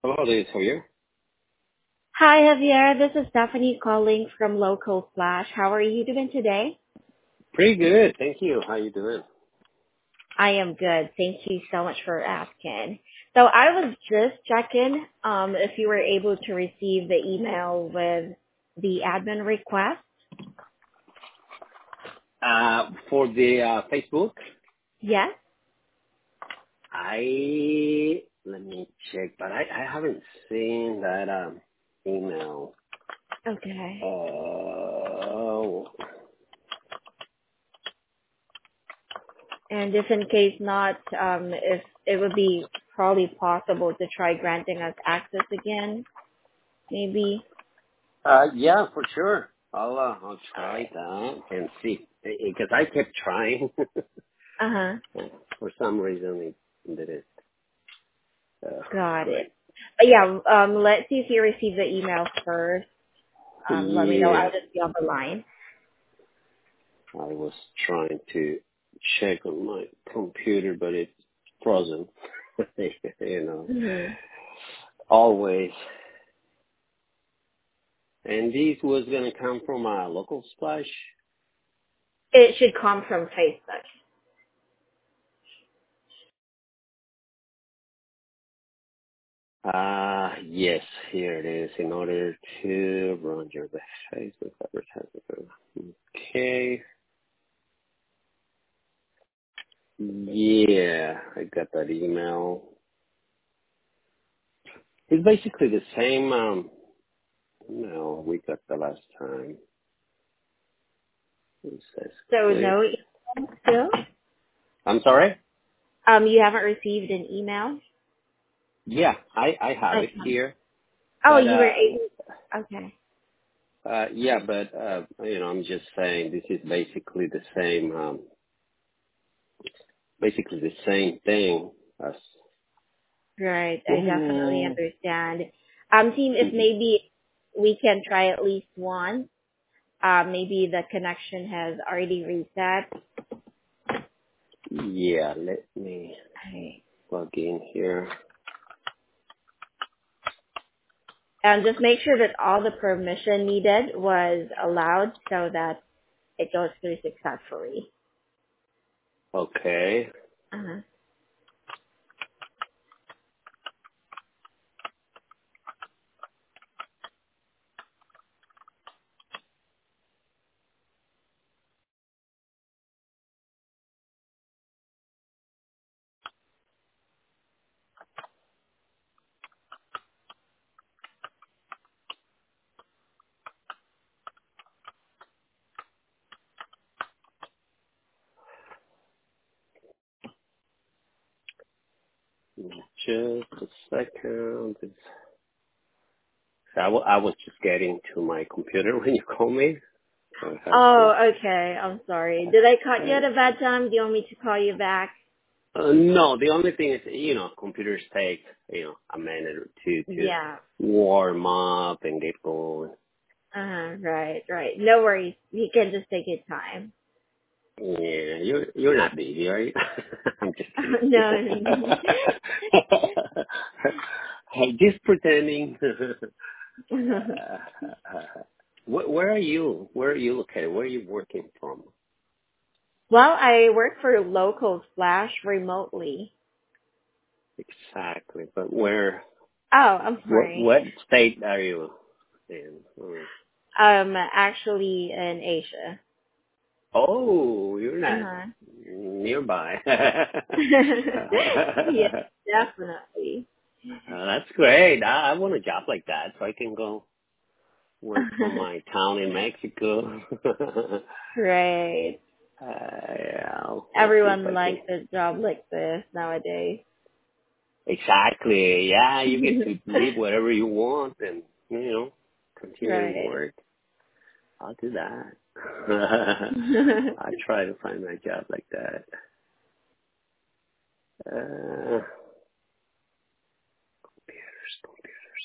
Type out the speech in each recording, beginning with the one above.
Hello, this is Javier. Hi, Javier. This is Stephanie calling from Local Flash. How are you doing today? Pretty good, thank you. How you doing? I am good. Thank you so much for asking. So I was just checking if you were able to receive the email with the admin request. For the Facebook, Yes? let me check, but I haven't seen that email. Okay. Uh, And if in case not, if it would be probably possible to try granting us access again, maybe. yeah, for sure. I'll All try right. that and see, because I kept trying. Uh-huh. For some reason, it didn't. Got Great. it. But yeah, let's see if you receive the email first. Let me know. Yeah, I'll just be on the line. I was trying to check on my computer, but it's frozen. you know, Hmm. always. And this was gonna come from a local splash. It should come from Facebook. Yes, here it is. In order to run your Facebook advertisement. Okay. Yeah, I got that email. It's basically the same email we got the last time. It says So click. no email still? I'm sorry? You haven't received an email? Yeah, I have it Okay. here. Oh, But you were able. Okay. yeah, but I'm just saying this is basically the same thing as. Right. I definitely Oh, understand. Team, if mhm. maybe we can try at least one. Maybe the connection has already reset. Yeah, let me Okay. plug in here. And just make sure that all the permission needed was allowed so that it goes through successfully. Okay, Uh-huh. just a second. I was just getting to my computer when you called me, so I have to. Oh, okay. I'm sorry. Did I cut you at a bad time? Do you want me to call you back? No, the only thing is, computers take, a minute or two to Yeah. warm up and get going. Uh-huh. Right, right. No worries. You can just take your time. Yeah, you're not busy, are you? I'm just kidding. No. I'm just pretending. Where are you? Where are you located? Where are you working from? Well, I work for Local Flash remotely. Exactly, but where? Oh, I'm sorry. What state are you in? Actually in Asia. Oh, you're not Uh-huh. nearby. Yeah, definitely. That's great. I want a job like that so I can go work from my town in Mexico. Great. Yeah, I'll see if Everyone I can. likes a job like this nowadays. Exactly. Yeah, you get to live wherever you want and, continue to Right. work. I'll do that. I try to find a job like that. Computers.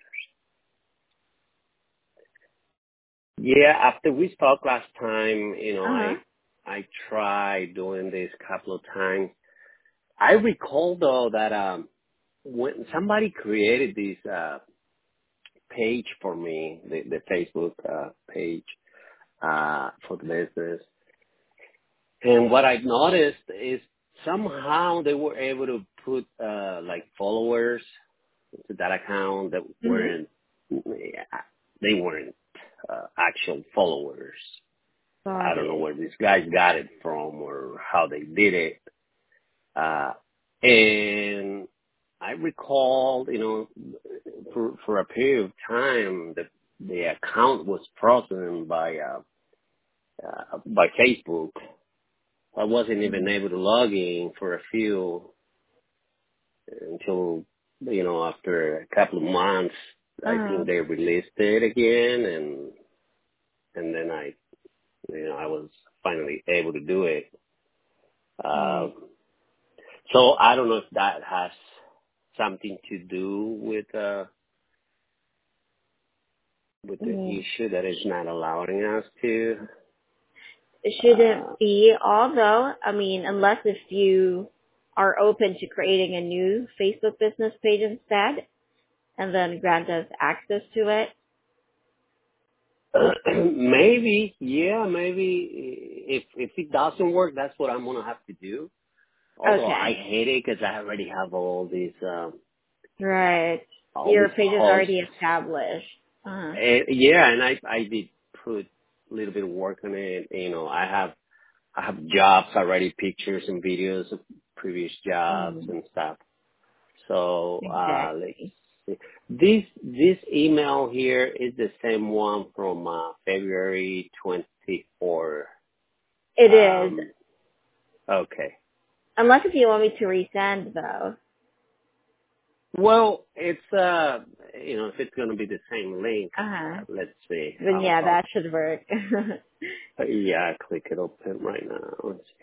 Yeah, after we spoke last time, Uh-huh. I tried doing this a couple of times. I recall though that when somebody created this page for me, the Facebook page for the business, and what I noticed is somehow they were able to put like followers to that account that weren't they weren't actual followers. I don't know where these guys got it from or how they did it. And I recall, for a period of time that the account was frozen by Facebook. I wasn't even able to log in for a few until, after a couple of months, I think they released it again, and then I was finally able to do it. So I don't know if that has something to do with the issue that is not allowing us to. It shouldn't be, although, I mean, unless if you are open to creating a new Facebook business page instead, and then grant us access to it. Maybe if it doesn't work, that's what I'm gonna have to do. Although I hate it because I already have all these. Right. All Your these page is posts. already established. Yeah, and I did put a little bit of work on it. I have jobs already, pictures and videos of previous jobs and stuff. So let's see. This email here is the same one from February 24. It is. Okay. Unless if you want me to resend, though. Well, it's if it's going to be the same link, let's see. Then that should work. Yeah, click it open right now. Let's see.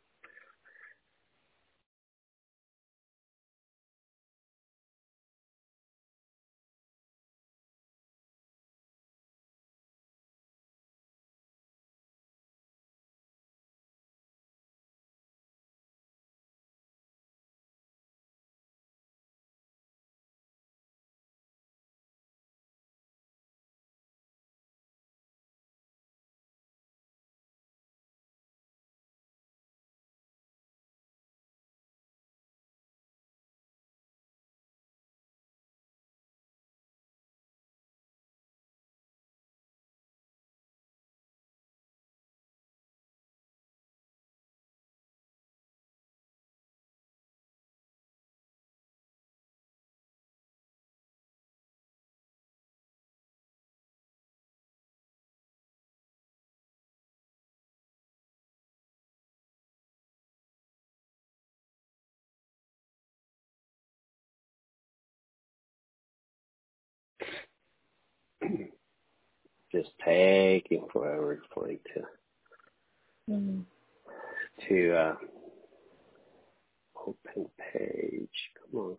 Just taking forever for it to open page. Come on.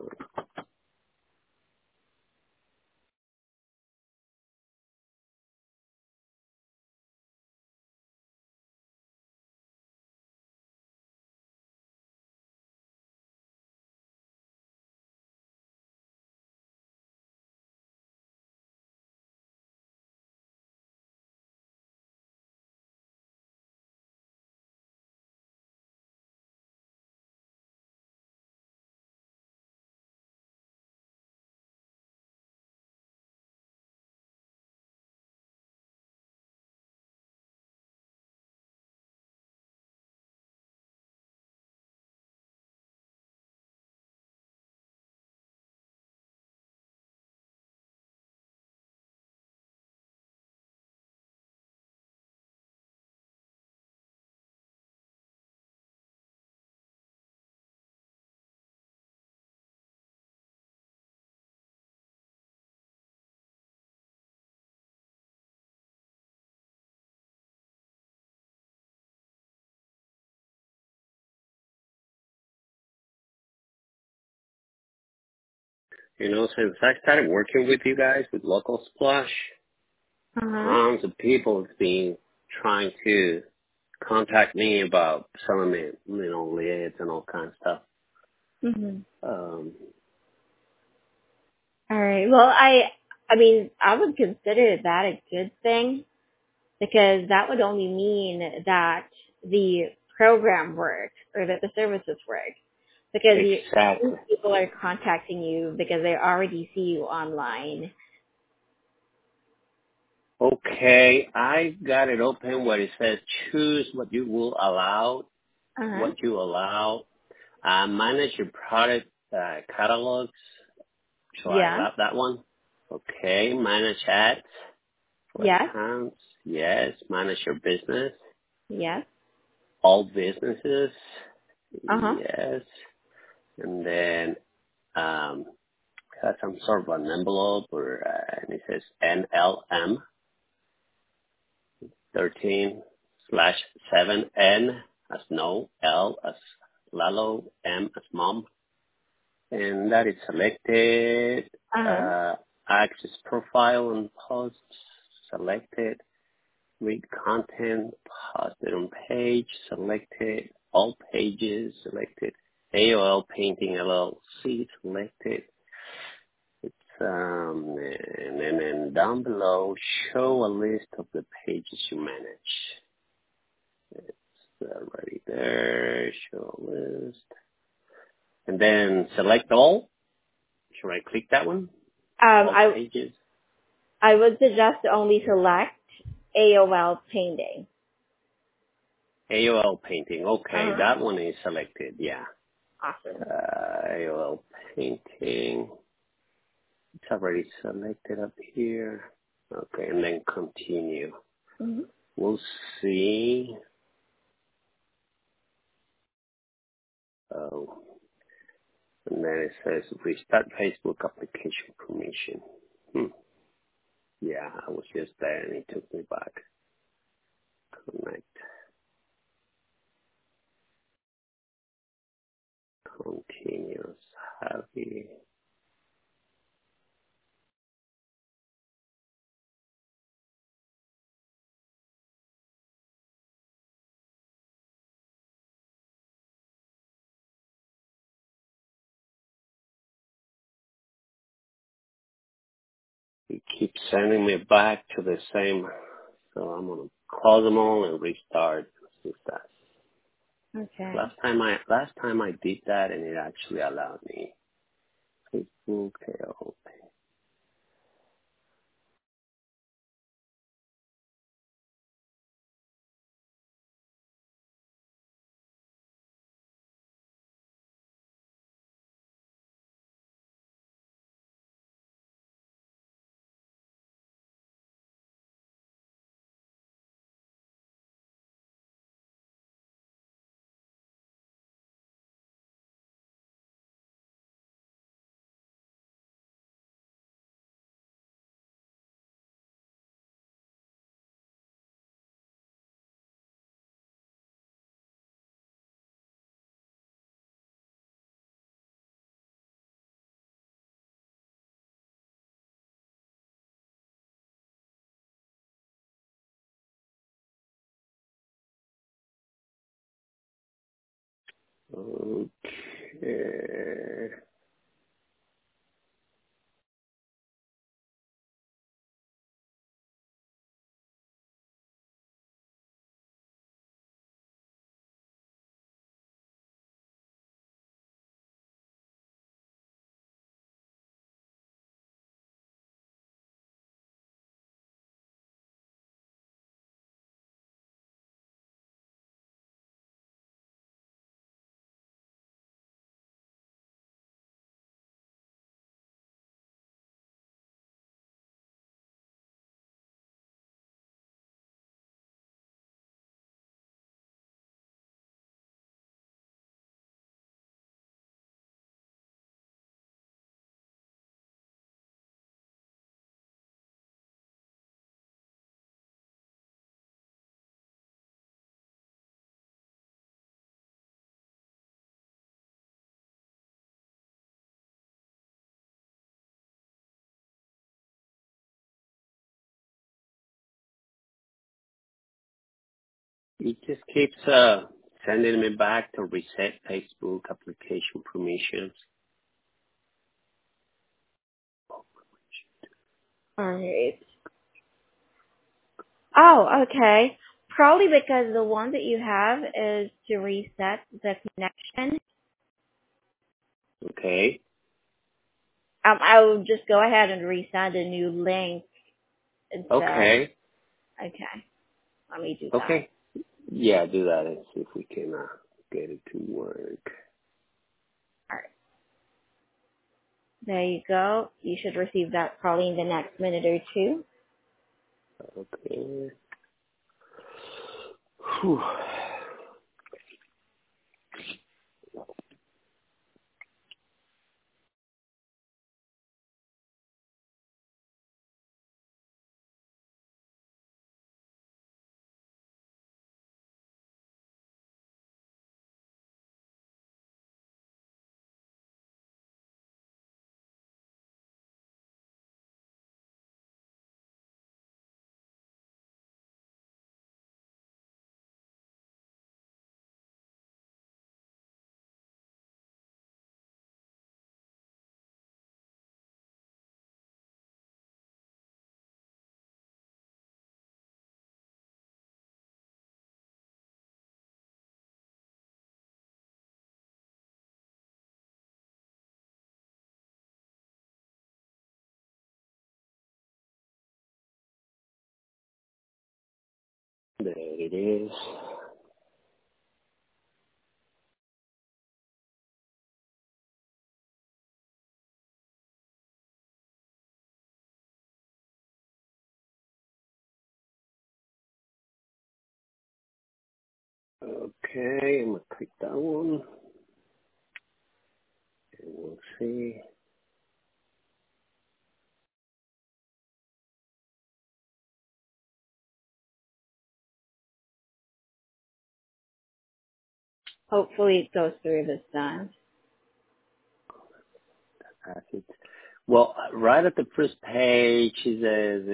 Since I started working with you guys with Local Splash, tons of people have been trying to contact me about selling me, leads and all kinds of stuff. All right. Well, I mean, I would consider that a good thing because that would only mean that the program works or that the services work because Exactly. people are contacting you because they already see you online. Okay, I got it open where it says choose what you will allow, Uh-huh. what you allow, manage your product catalogs. So I Yeah. love that one. Okay, manage ads for Yes. accounts. Yes, manage your business. Yes. All businesses. Uh-huh. Yes. And then has some sort of an envelope or and it says NLM 13/7N as no, L as Lalo, M as mom, and that is selected. Uh-huh. Access profile and posts selected. Read content posted on page selected. All pages selected. AOL Painting LLC selected. And then down below, show a list of the pages you manage. It's already there. Show a list. And then select all. Should I click that one? All I pages. I would suggest to only select AOL Painting. AOL Painting. Okay, Uh-huh. that one is selected. Yeah. Awesome. AOL Painting. It's already selected up here. Okay, and then continue. Mm-hmm. We'll see. Oh, and then it says restart Facebook application permission. Yeah, I was just there and it took me back. Connect. Continuous. Happy. It keeps sending me back to the same. So I'm gonna close them all and restart. See if that. Okay. Last time I did that and it actually allowed me. Facebook. Okay. It just keeps sending me back to reset Facebook application permissions. All right. Oh, okay. Probably because the one that you have is to reset the connection. Okay. I will just go ahead and resend a new link instead. Okay. Okay. Let me do that. Okay. Yeah, do that and see if we can get it to work. All right. There you go. You should receive that probably in the next minute or two. Okay. Whew. There it is. Okay, I'm gonna click that one and we'll see. Hopefully it goes through this time. Pass it. Well, right at the first page, it says,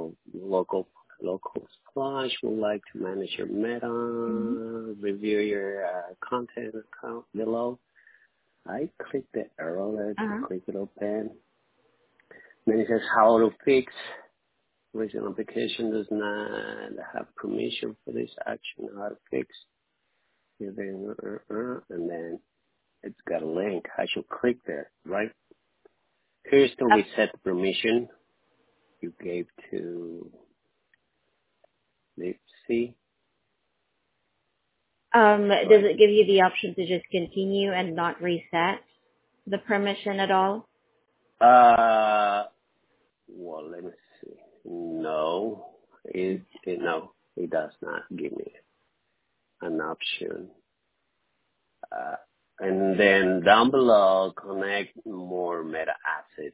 local splash would like to manage your meta, Mm-hmm. review your content account below. I click the arrow there to Uh-huh. click it open. Then it says how to fix. Original application does not have permission for this action. How to fix. And then it's got a link. I should click there, right? Here's to reset the permission you gave to, let's see, Does right? it give you the option to just continue and not reset the permission at all? Well, let me see. No, no, it does not give me an option. And then down below, connect more meta assets.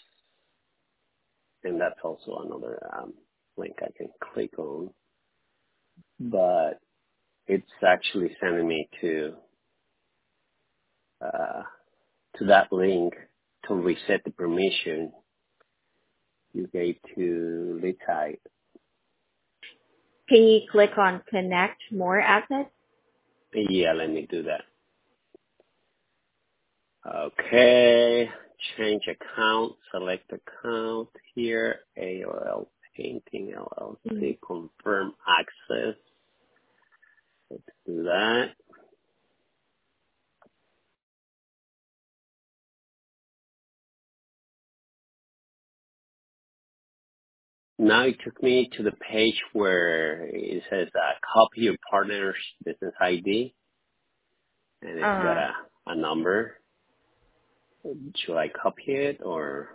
And that's also another link I can click on. But it's actually sending me to that link to reset the permission you gave to Litai. Can you click on connect more assets? Yeah, let me do that. Okay, change account, select account here, AOL Painting Mm-hmm. LLC, confirm access. Let's do that. Now it took me to the page where it says copy your partner's business ID, and it's got Uh, a number. Should I copy it or?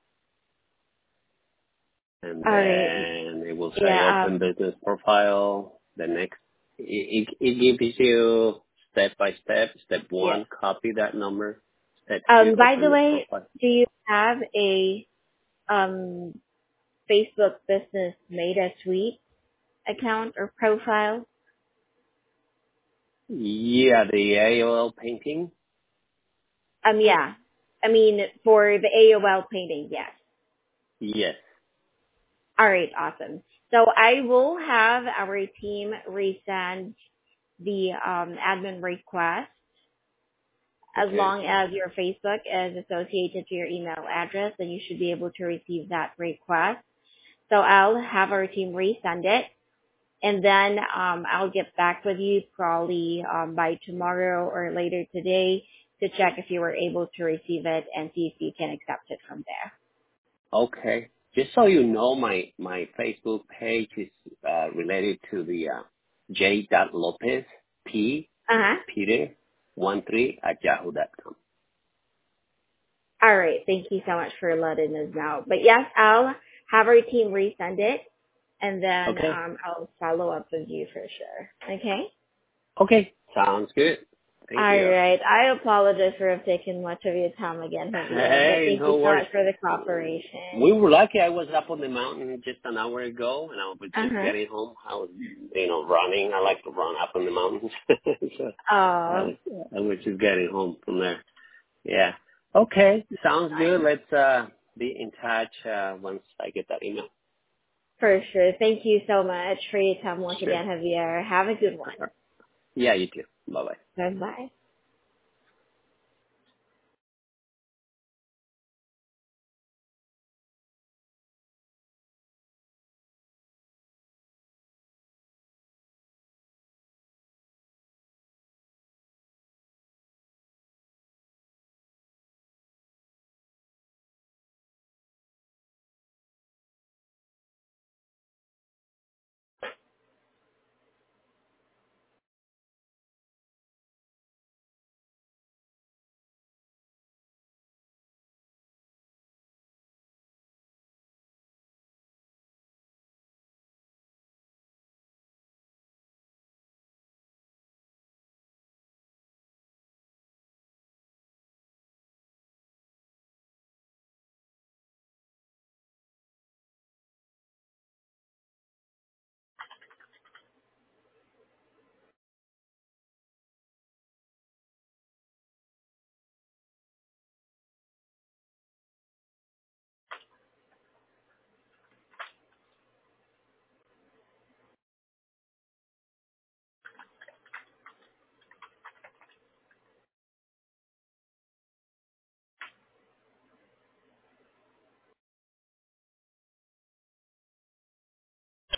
And all right. then it will say Yeah. open business profile. The next, it gives you step by step. Step Yeah. one, copy that number. Step two, By the open the way, profile. do you have a um Facebook Business Meta Suite account or profile? Yeah, the AOL painting. Yeah. I mean, for the AOL painting, yes. Yes. All right, awesome. So I will have our team resend the admin request, As Okay. long as your Facebook is associated to your email address, then you should be able to receive that request. So I'll have our team resend it, and then I'll get back with you probably by tomorrow or later today to check if you were able to receive it and see if you can accept it from there. Okay. Just so you know, my Facebook page is related to the J. Lopez P. Uh-huh. Peter 13 at yahoo.com. All right. Thank you so much for letting us know. But yes, I'll have our team resend it, and then Okay. I'll follow up with you for sure. Okay? Okay. Sounds good. Thank All you. right. I apologize for taking much of your time again, Javier, but Hey, thank you no so worries. much for the cooperation. We were lucky. I was up on the mountain just an hour ago, and I was just Uh-huh. getting home. I was, running. I like to run up on the mountains. So Oh, I was just getting home from there. Yeah. Okay. Sounds good. Let's be in touch once I get that email. for sure. Thank you so much for your time once Sure. again, Javier. Have a good one. Yeah, you too. Bye-bye. Bye-bye.